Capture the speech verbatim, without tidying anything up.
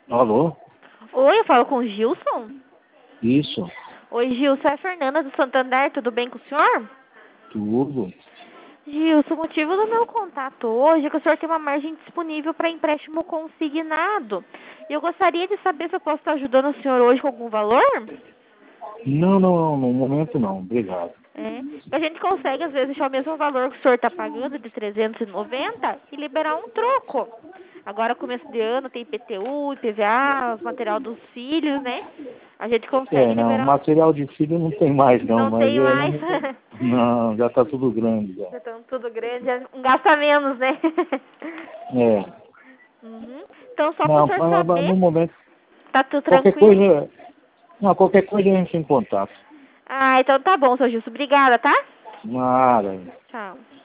Alô? Oi, eu falo com o Gilson? Isso, Oi, Gilson, é a Fernanda do Santander, tudo bem com o senhor? tudo. Gilson, o motivo do meu contato hoje é que o senhor tem uma margem disponível para empréstimo consignado. E eu gostaria de saber se eu posso estar ajudando o senhor hoje com algum valor? Não, não, não, no momento não, obrigado. É. A gente consegue, às vezes, deixar o mesmo valor que o senhor está pagando, de trezentos e noventa, e liberar um troco. Agora, começo de ano, tem I P T U, I P V A, os material dos filhos, né? A gente consegue É, não, liberar um... material de filho não tem mais não, Não mas tem é, mais. não, não, já tá tudo grande já. Já estão tudo grande, é um gasta menos, né? É, Uhum. Então, só para o não, senhor mas- mas saber, no momento, tá tudo qualquer tranquilo? coisa, não, qualquer coisa a gente em contato. Ah, então tá bom, seu Gilson. Obrigada, tá? Nada. Tchau.